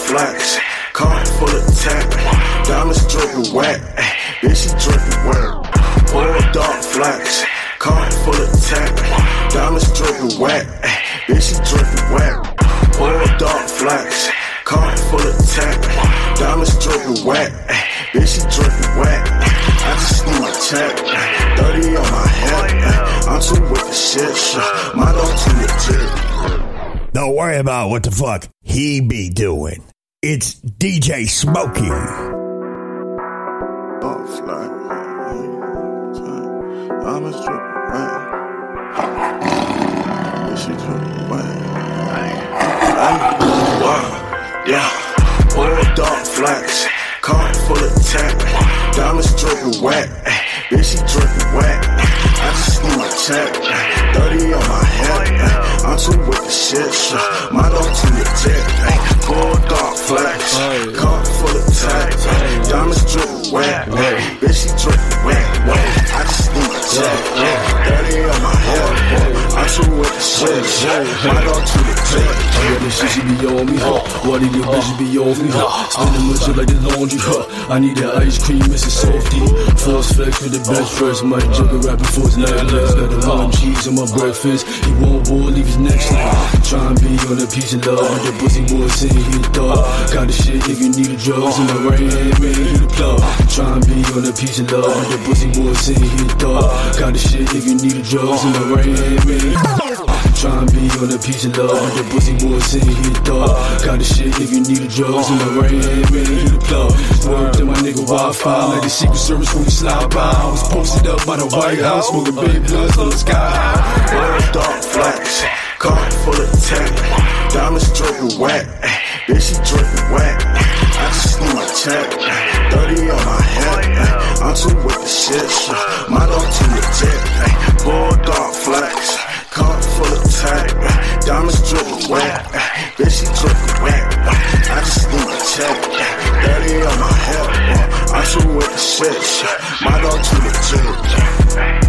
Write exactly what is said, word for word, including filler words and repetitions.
flex, car full of tech, diamonds dripping wet, bitch she dripping wet. Bulldog flex, car full of tech, diamonds dripping wet, bitch she dripping wet. Bulldog flex, car full of tech, diamonds dripping wet, bitch she dripping wet. I just need my check, thirty on my head, I'm too with the shit, my dog too legit. Don't worry about what the fuck he be doing. It's D J Smokey. Oh, fly. Diamonds dripping wet. Bitch she dripping wet. Wow, yeah. Bulldog flex, car full of tech, diamonds dripping wet, bitch she dripping wet. I just need my check, thirty on my head, I'm too with the shit, my dog too legit. Bulldog flex, car full of tech, diamonds dripping wet, bitch she dripping wet. I just need my check, thirty on my head, I'm too with the shit, my dog too legit. Yeah, this shit she be on me, huh? What did your bitch be on me, huh? Spinning my shit like the laundry, huh? I need that ice cream, it's a softie. Force flex with the best first, might juggle right before his necklace. Got the lime cheese on my breakfast, he won't war, leave his neck snap. Try and be on a piece of love, but the pussy boy saying he the dog. Got the shit if you need the drugs, in my right hand, man, he the plug. Try and be on a piece of love, but the pussy boy saying he the dog. Got the shit if you need the drugs, in my right hand, man. Try and be on a piece of love, but the pussy boy saying he the dog. Got the shit if you need the drugs, in my right hand, man, he the plug. Word to my nigga Wi-Fi, like the Secret Service when we slide by. I was posted up by the White House, smoking big blunts on the sky. Bulldog flex, car full of tech, diamonds dripping wet, bitch she dripping wet. I just need my check, thirty on my head, I'm too with the shit, my dog too legit. Bulldog flex, car full of tech, diamonds dripping wet, bitch she dripping wet. I just need my check, thirty on my head, I'm too with the shit, my dog too legit.